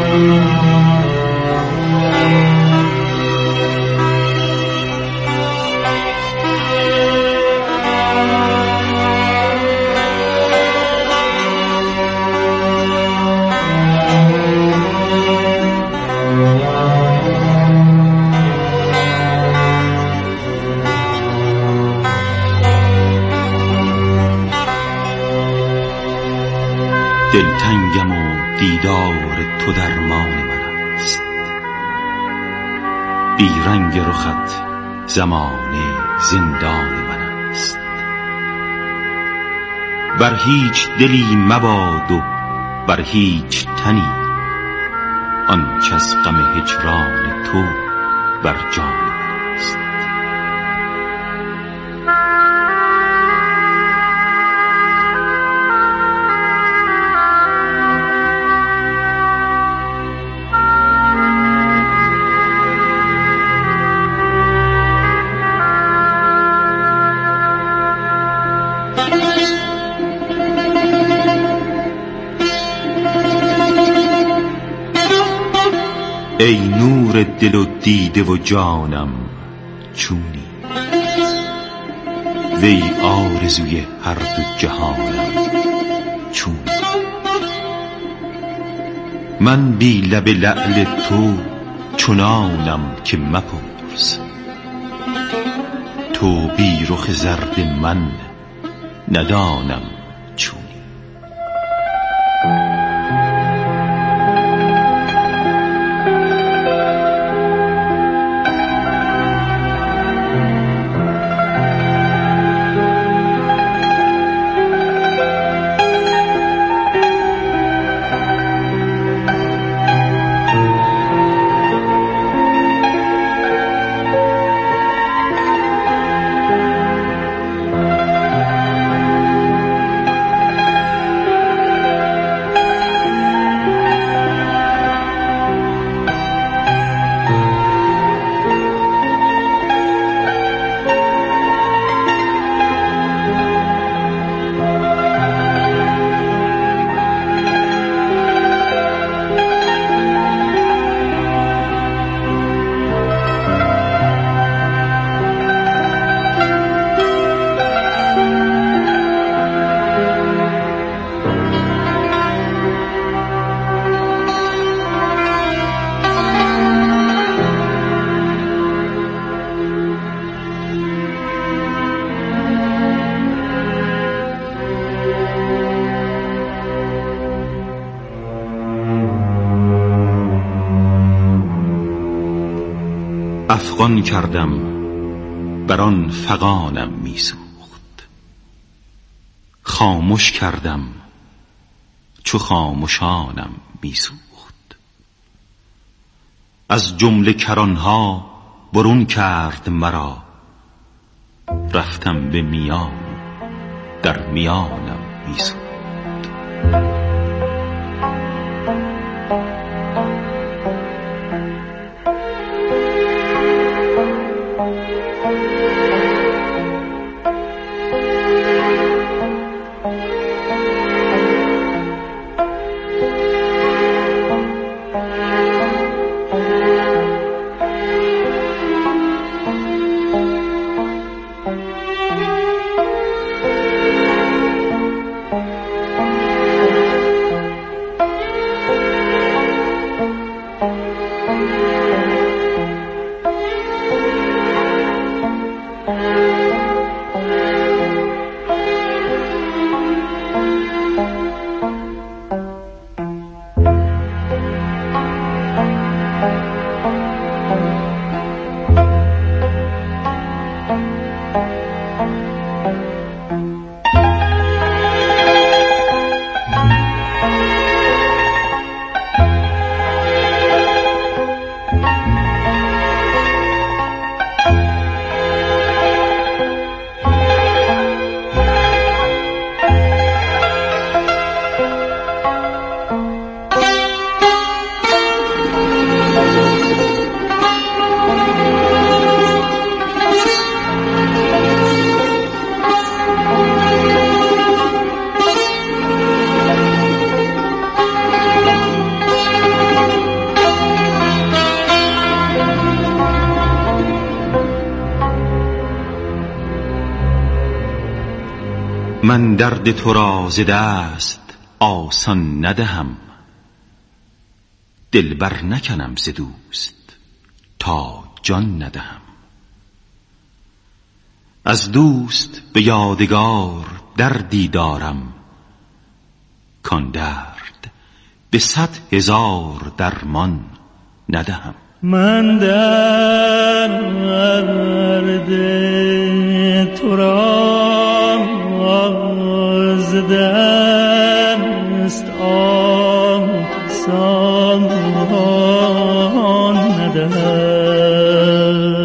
دلتنگم و دیدار تو درمان من است، بیرنگ رخت زمانه زندان من است. بر هیچ دلی مباد و بر هیچ تنی آنچه از غم هجران تو بر جان من است. ای نور دل و دیده و جانم چونی، وی آرزوی هر دو جهانم چونی. من بی لب لعل تو چنانم که مپرس، تو بی رخ زرد من ندانم چونی. افغان کردم بر آن فغانم میسوخت، خاموش کردم چو خاموشانم میسوخت. از جمله کرانها برون کرد مرا، رفتم به میان در میانم میسوخت. من درد تو را ز دست آسان ندهم، دل بر نکنم ز دوست تا جان ندهم. از دوست به یادگار دردی دارم، کان درد به 100,000 درمان ندهم. من درد تو را ز دست آسان ندهم.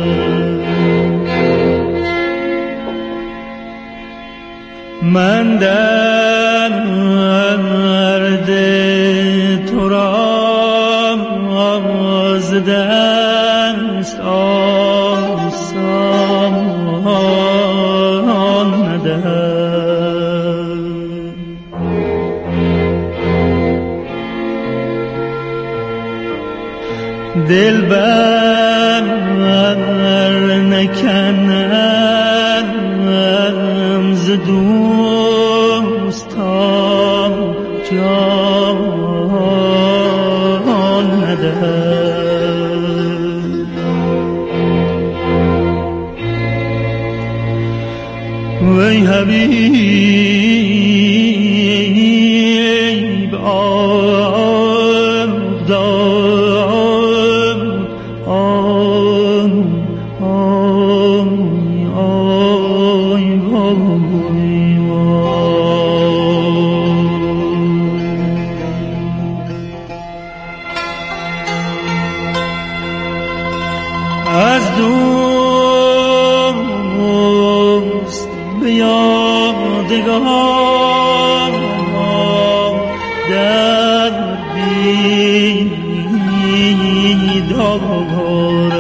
من درد تو را ز دست آسان ندهم. دل بر نکنم ز دوست تا جان ندهم. وی حبیب از دوست به یادگار دردی دارم.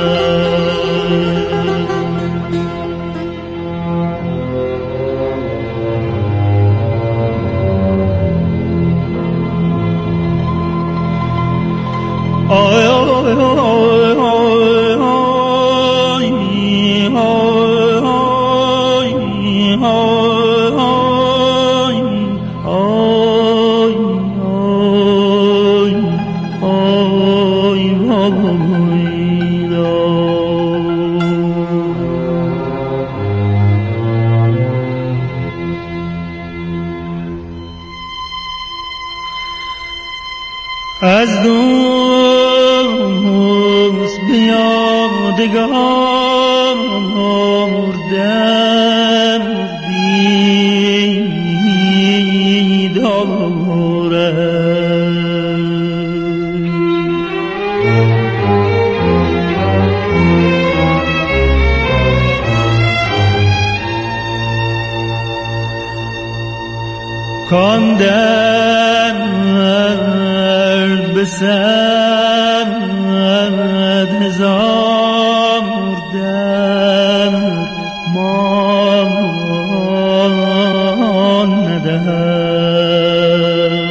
از دوست به یادگار دردی دارم. کان درد به 100,000 درمان ندهم.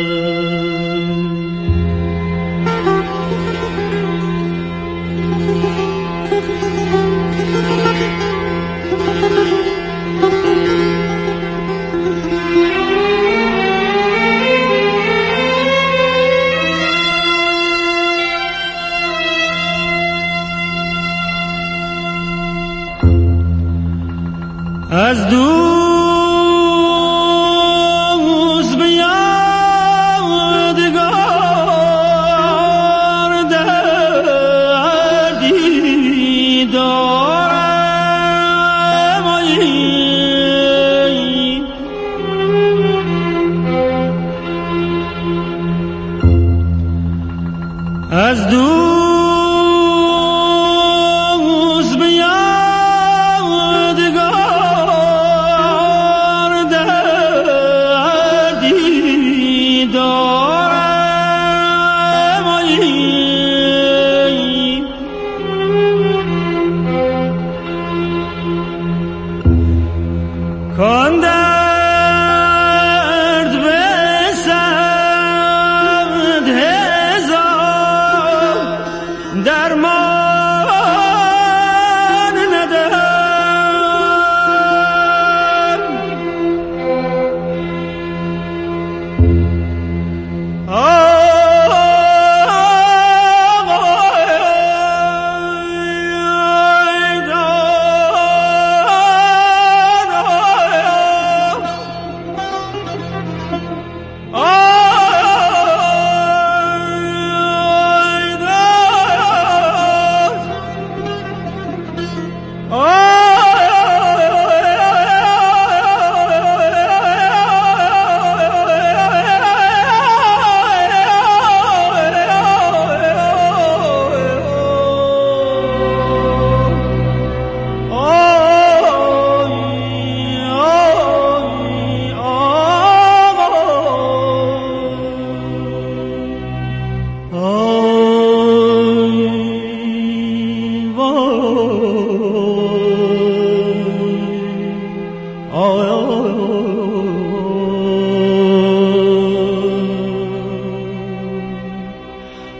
از دوست به یادگار دردی دارم. از دوست به یادگار دردی دارم. کان درد به 100,000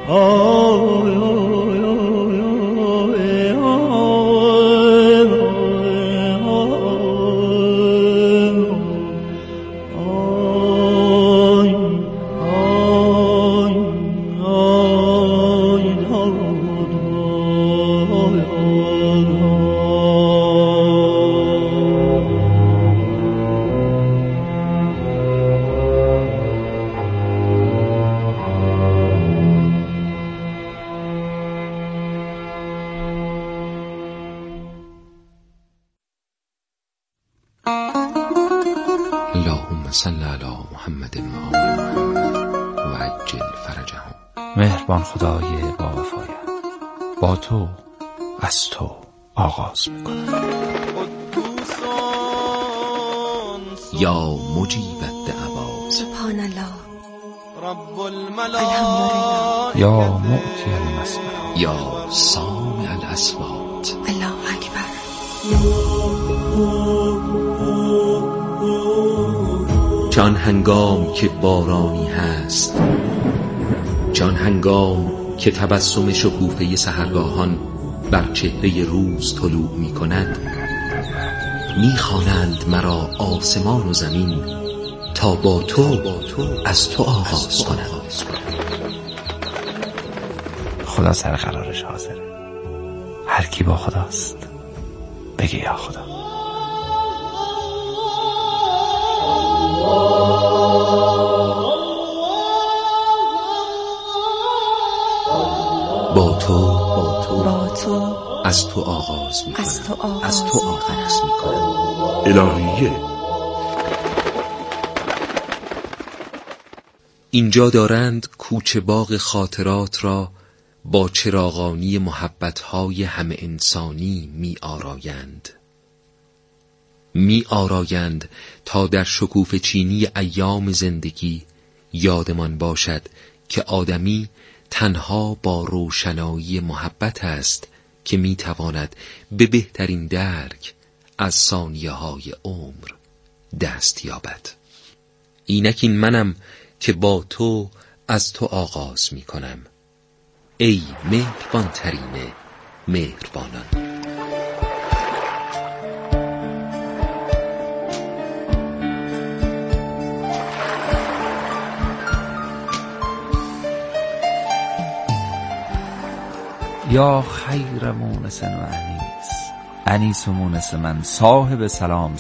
اللهم صل علی محمد و عجل فرجهم. مهربان خدای با وفایت، با تو از تو آغاز میکنم. یا مجیب الدعوات، سبحان الله، رب الحمدلله، یا معطی المسئلات، یا سامع الاصوات. الله اکبر. چون هنگام که بارانی هست، چون هنگام که تبسم شکوفه سحرگاهان بر چهره روز طلوع می کند، می خوانند مرا آسمان و زمین تا با تو از تو آغاز کنم. خدا سر قرارش حاضره. هر کی با خداست بگه یا خدا. با تو از تو آغاز می کنم. از تو آغاز می کنم. الهیه. اینجا دارند کوچه باغ خاطرات را با چراغانی محبت‌های همه انسانی می آرایند تا در شکوفه چینی ایام زندگی یادمان باشد که آدمی تنها با روشنایی محبت است که می تواند به بهترین درک از ثانیه‌های عمر دست یابد. اینک این منم که با تو از تو آغاز می کنم، ای مهربان ترین مهربانان. یا خیر مونس و انیس، انیس و مونس من، صاحب سلام.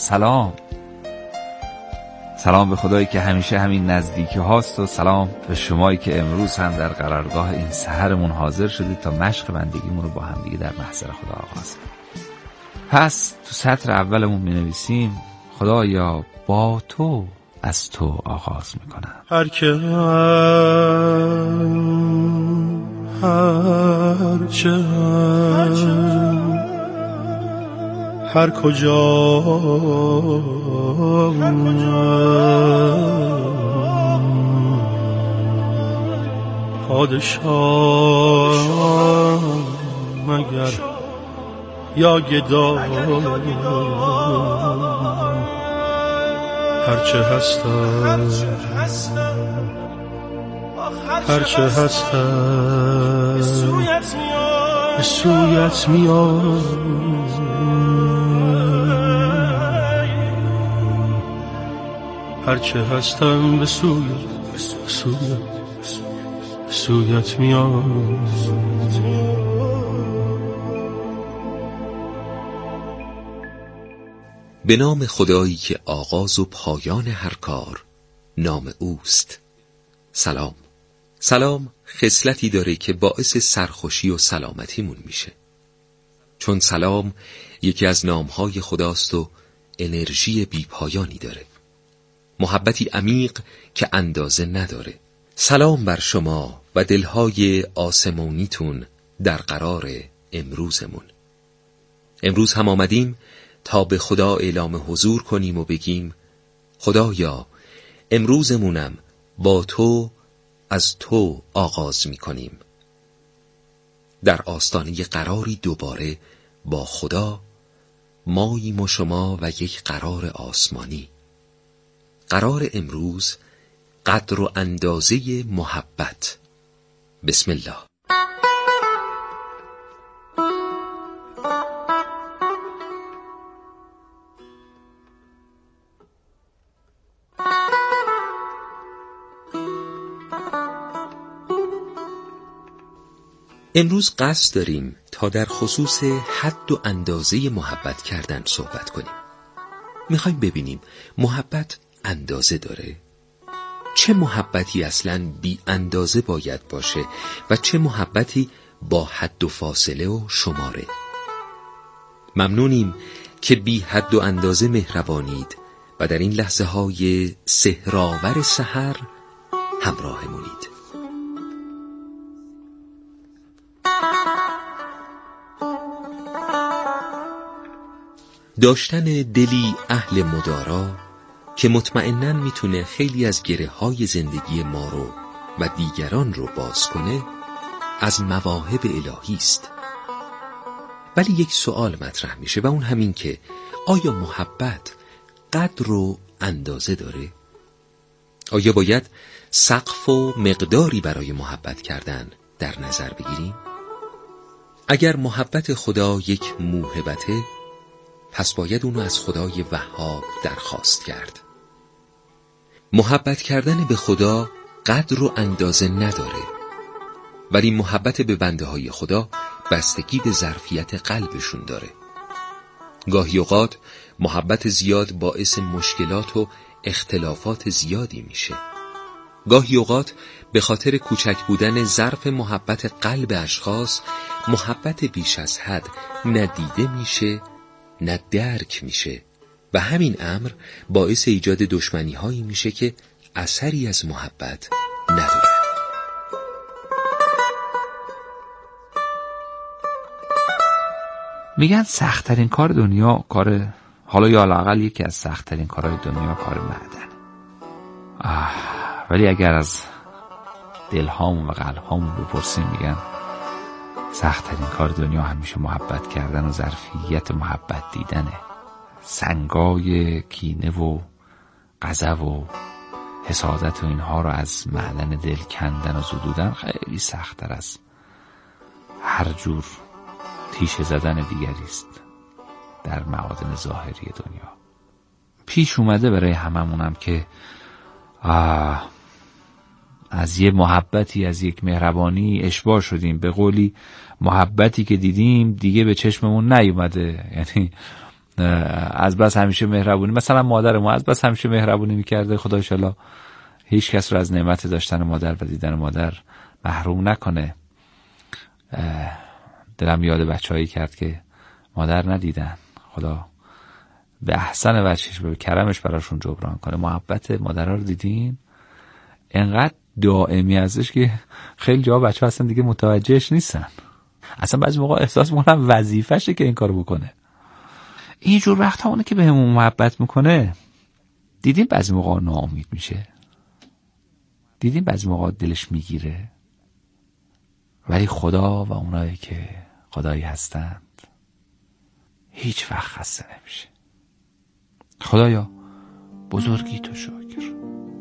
سلام به خدایی که همیشه همین نزدیکی هاست و سلام به شمایی که امروز هم در قرارگاه این سحرمون حاضر شدید تا مشق بندگیمون رو با هم دیگه در محضر خدا آغاز کنیم. پس تو سطر اولمون می نویسیم خدایا با تو از تو آغاز می کنم. هر که هر کجا پادشاه مگر یا گدا، هرچه هستم به سویت میاد، هرچه هستم به سویت میاد. به نام خدایی که آغاز و پایان هر کار نام اوست. سلام خصلتی داره که باعث سرخوشی و سلامتیمون میشه، چون سلام یکی از نامهای خداست و انرژی بیپایانی داره، محبتی عمیق که اندازه نداره. سلام بر شما و دلهای آسمونیتون در قرار امروزمون. امروز هم آمدیم تا به خدا اعلام حضور کنیم و بگیم خدایا امروزمونم با تو از تو آغاز می کنیم. در آستانه قراری دوباره با خدا، ماییم و شما و یک قرار آسمانی. قرار امروز قدر و اندازه محبت بسم الله. امروز قصد داریم تا در خصوص حد و اندازه محبت کردن صحبت کنیم. میخوایم ببینیم محبت اندازه داره؟ چه محبتی اصلاً بی اندازه باید باشه و چه محبتی با حد و فاصله و شماره؟ ممنونیم که بی حد و اندازه مهربانید و در این لحظه های سحرآور سحر همراهمونید. داشتن دلی اهل مدارا که مطمئناً میتونه خیلی از گره های زندگی ما رو و دیگران رو باز کنه از مواهب الهی است. ولی یک سوال مطرح میشه و اون همین که آیا محبت قدر و اندازه داره؟ آیا باید سقف و مقداری برای محبت کردن در نظر بگیریم؟ اگر محبت خدا یک موهبته، پس باید اونو از خدای وهاب درخواست کرد. محبت کردن به خدا قدر و اندازه نداره، ولی محبت به بنده های خدا بستگی به ظرفیت قلبشون داره. گاهی اوقات محبت زیاد باعث مشکلات و اختلافات زیادی میشه. گاهی اوقات به خاطر کوچک بودن ظرف محبت قلب اشخاص، محبت بیش از حد نه دیده میشه نه درک میشه و همین امر باعث ایجاد دشمنی هایی میشه که اثری از محبت نداره. میگن سخت‌ترین کار دنیا حالا یا لااقل یکی از سخت‌ترین کارهای دنیا کار معدن. ولی اگر از دلهامون و قلبهامون بپرسیم، میگن سخت‌ترین کار دنیا همیشه محبت کردن و ظرفیت محبت دیدنه. سنگای کینه و غضب و حسادت و اینها رو از معدن دل کندن و زدودن خیلی سخت‌تر از هر جور تیشه زدن دیگری است در معادن ظاهری دنیا. پیش اومده برای هممونم که از یه محبتی، از یک مهربانی اشباع شدیم. به قولی محبتی که دیدیم دیگه به چشممون نیومده. یعنی از بس همیشه مهربونی، مثلا مادر ما از بس همیشه مهربونی میکرده، خدا انشالله هیچ کس رو از نعمت داشتن مادر و دیدن مادر محروم نکنه. دلم یاد بچه‌هایی کرد که مادر ندیدن، خدا به احسن وجهش به کرمش براشون جبران کنه. محبت مادرها رو دیدین انقدر دائمی ازش که خیلی جا بچه‌ها اصلا دیگه متوجهش نیستن. اصلا بعضی موقع احساس میکنم وظیفشه که این کارو بکنه. اینجور وقتا اونه که بهمون محبت میکنه. دیدین بعضی موقع ناامید میشه، دیدین بعضی موقع دلش میگیره، ولی خدا و اونایی که خدایی هستند هیچ وقت خسته نمیشه. خدایا بزرگی تو شکر.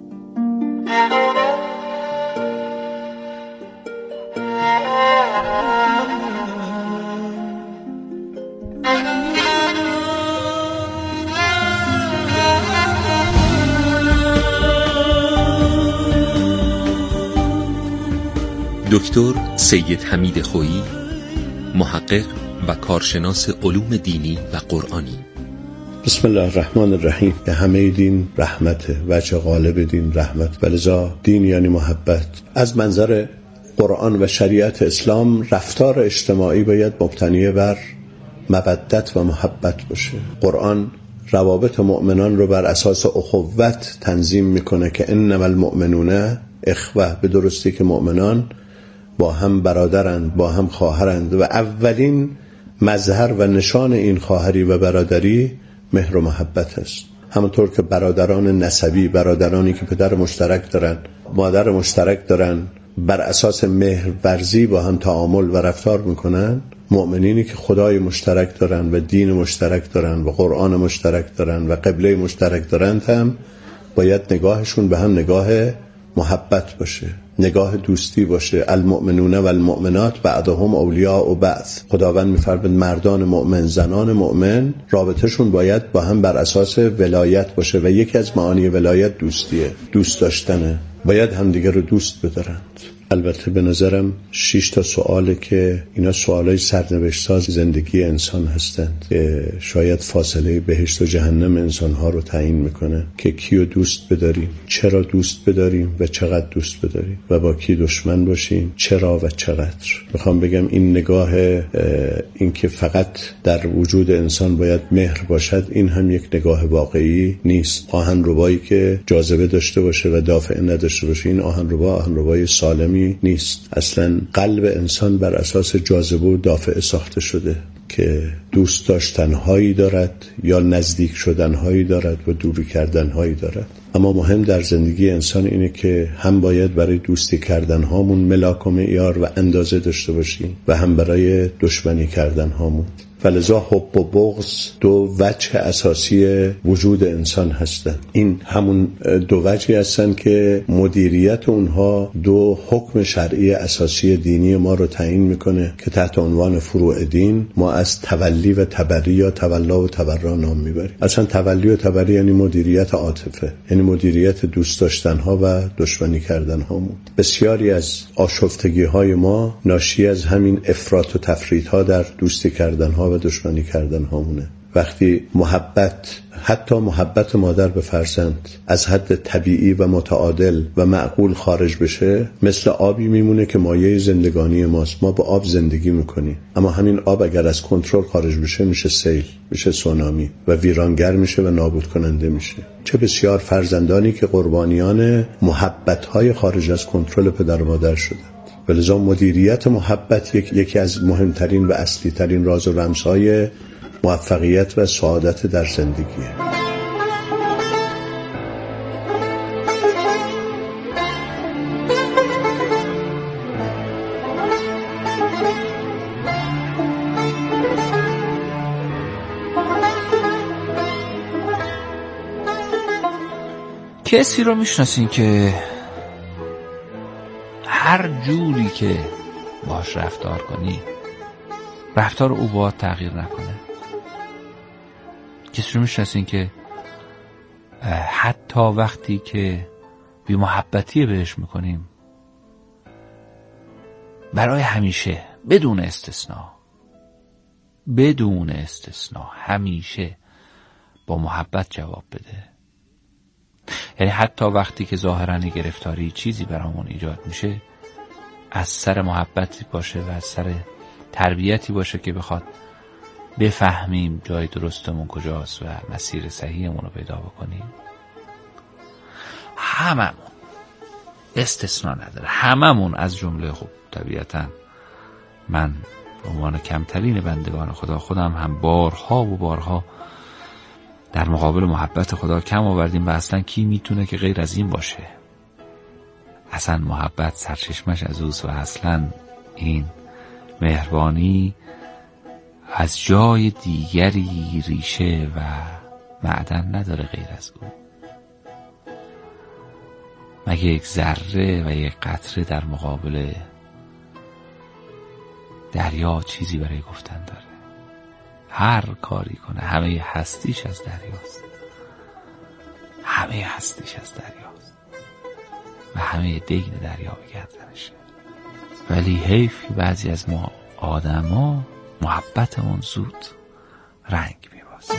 دکتر سید حمید خویی، محقق و کارشناس علوم دینی و قرآنی. بسم الله الرحمن الرحیم. به همه دین رحمت، وجه غالب دین رحمت، ولذا دین یعنی محبت. از منظر قرآن و شریعت اسلام رفتار اجتماعی باید مبتنی بر مودت و محبت باشه. قرآن روابط مؤمنان رو بر اساس اخوت تنظیم میکنه که انما المؤمنون اخوه، به درستی که مؤمنان با هم برادرند، با هم خواهرند و اولین مظهر و نشان این خواهری و برادری مهر و محبت است. همونطور که برادران نسبی، برادرانی که پدر مشترک دارن، مادر مشترک دارن، بر اساس مهر ورزی با هم تعامل و رفتار میکنن، مؤمنینی که خدای مشترک دارن و دین مشترک دارن و قرآن مشترک دارن و قبله مشترک دارن هم باید نگاهشون به هم نگاه محبت باشه. نگاه دوستی باشه. المؤمنون و المؤمنات بعضهم اولیاء بعض. خداوند می‌فرماید مردان مؤمن، زنان مؤمن رابطهشون باید با هم بر اساس ولایت باشه و یکی از معانی ولایت دوستیه، دوست داشتنه. باید همدیگه رو دوست بدارند. البته به نظرم 6 تا سواله که اینا سوالای سرنوشت ساز زندگی انسان هستند که شاید فاصله بهشت و جهنم انسانها رو تعیین میکنه که کیو دوست بداریم، چرا دوست بداریم و چقدر دوست بداریم و با کی دشمن باشیم، چرا و چقدر. میخوام بگم این نگاه این که فقط در وجود انسان باید مهر باشد، این هم یک نگاه واقعی نیست. آهنربایی که جاذبه داشته باشه و دافعه نداشته باشه، این آهنربای سالمی نیست. اصلا قلب انسان بر اساس جاذبه و دافعه ساخته شده که دوست داشتنهایی دارد یا نزدیک شدنهایی دارد و دوری کردنهایی دارد. اما مهم در زندگی انسان اینه که هم باید برای دوستی کردنهامون ملاک و معیار و اندازه داشته باشیم و هم برای دشمنی کردنهامون. فلذا حب و بغض دو وجه اساسی وجود انسان هستند. این همون دو وجهی هستند که مدیریت اونها دو حکم شرعی اساسی دینی ما رو تعیین میکنه که تحت عنوان فروع دین ما از تولی و تبری یا تولا و تبرا نام میبریم. اصلا تولی و تبری یعنی مدیریت عاطفه، یعنی مدیریت دوست داشتنها و دشمنی کردنهامون. بسیاری از آشفتگی‌های ما ناشی از همین افراط و تفریط‌ها در دوستی کردنها و دشمنی کردن هامونه. وقتی محبت، حتی محبت مادر به فرزند، از حد طبیعی و متعادل و معقول خارج بشه، مثل آبی میمونه که مایه زندگانی ماست. ما با آب زندگی میکنیم، اما همین آب اگر از کنترل خارج بشه میشه سیل، میشه سونامی و ویرانگر میشه و نابود کننده میشه. چه بسیار فرزندانی که قربانیان محبت‌های خارج از کنترل پدر و مادر شدن. ولذا مدیریت محبت یکی از مهمترین و اصلی ترین راز و رمزهای موفقیت و سعادت در زندگیه. کسی رو میشناسین که هر جوری که باش رفتار کنی رفتار او باید تغییر نکنه؟ کسی رو میشناسین که حتی وقتی که بی محبتی بهش میکنیم برای همیشه بدون استثناء همیشه با محبت جواب بده؟ یعنی حتی وقتی که ظاهراً گرفتاری چیزی برامون ایجاد میشه، از سر محبتی باشه و از سر تربیتی باشه که بخواد بفهمیم جای درستمون کجاست و مسیر صحیحمون رو پیدا بکنیم. هممون استثناء نداره، هممون از جمله خب طبیعتاً من به عنوان کمترین بندگان خدا خودم هم بارها و بارها در مقابل محبت خدا کم آوردیم و اصلا کی میتونه که غیر از این باشه؟ اصلا محبت سرچشمش از اوست و اصلا این مهربانی از جای دیگری ریشه و معدن نداره غیر از او. مگه یک ذره و یک قطره در مقابل دریا چیزی برای گفتن داره؟ هر کاری کنه همه هستیش از دریاست، و همه دین دریا به گردنشه. ولی حیف که بعضی از ما آدما محبتمون زود رنگ میبازه.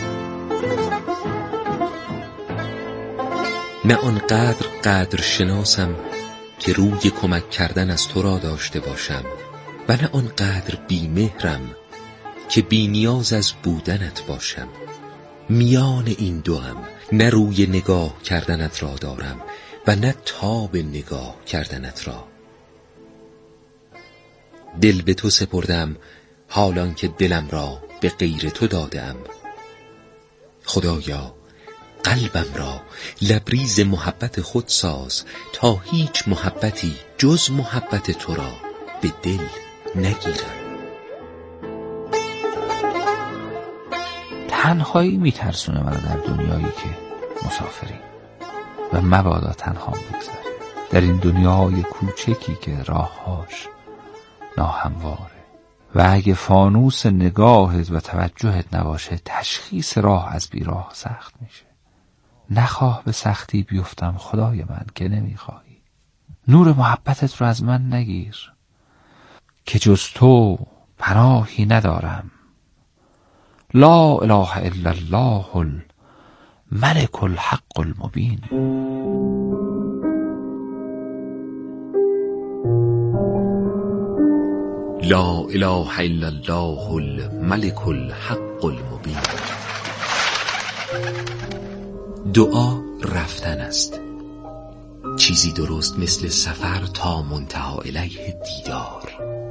نه آنقدر قدر شناسم که روی کمک کردن از تو را داشته باشم و نه آنقدر بی‌مهرم که بی نیاز از بودنت باشم. میان این دوام نه روی نگاه کردنت را دارم و نه تاب نگاه کردنت را. دل به تو سپردم حالان که دلم را به غیر تو دادم. خدایا قلبم را لبریز محبت خود ساز تا هیچ محبتی جز محبت تو را به دل نگیرم. تنهایی میترسونه منو در دنیایی که مسافری و مبادا تنها بگذاری. در این دنیای کوچکی که راههاش ناهمواره و اگه فانوس نگاهت و توجهت نباشه تشخیص راه از بیراه سخت میشه. نخواه به سختی بیفتم خدای من که نمیخواهی. نور محبتت رو از من نگیر که جز تو پناهی ندارم. لا اله الا الله الملك الحق المبین. لا اله الا الله الملك الحق المبین. دعا رفتن است، چیزی درست مثل سفر تا منتهی الیه دیدار.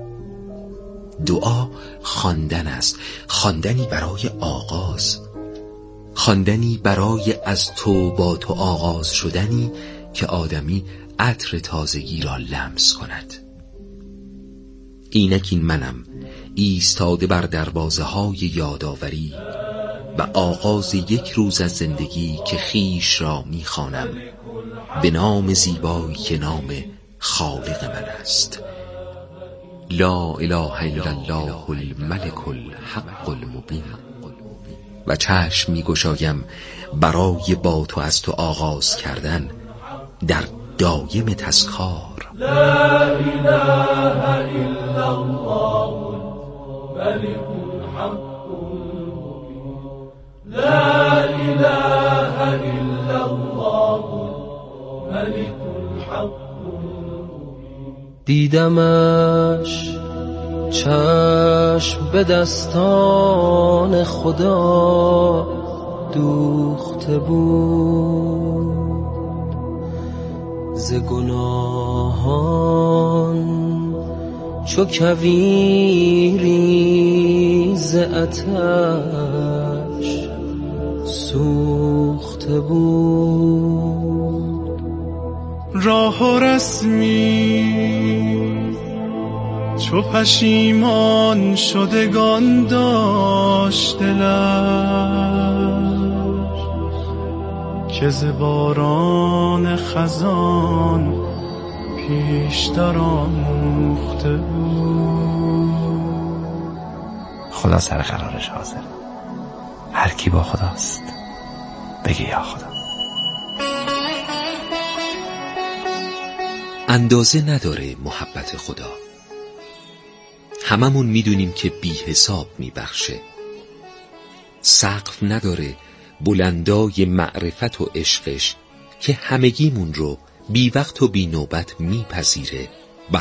دعا خواندن است، خواندنی برای آغاز، خواندنی برای از تو با تو آغاز شدنی که آدمی عطر تازگی را لمس کند. اینک این منم ایستاده بر دروازه های یادآوری و آغاز یک روز از زندگی که خیش را میخوانم به نام زیبایی که نام خالق من است. لا اله الا الله الملك الحق المبین. و چشم میگشایم برای با تو از تو آغاز کردن در دایم تذکار. لا اله الا الله الملك الحق المبین. لا اله الا الله الملك الحق المبین. دیدمش چشم به دستان خدا دوخته بود، ز گناهان چو کویری ز آتش سوخته بود. راه و رسمی چو پشیمان شدگان داشت دلش، که ز باران خزان پیشتر آموخته بود. خدا سر قرارش حاضر، هر کی با خداست بگه یا خدا. اندازه نداره محبت خدا. هممون میدونیم که بی حساب میبخشه. سقف نداره بلندای معرفت و عشقش که همگیمون رو بی وقت و بی نوبت میپذیره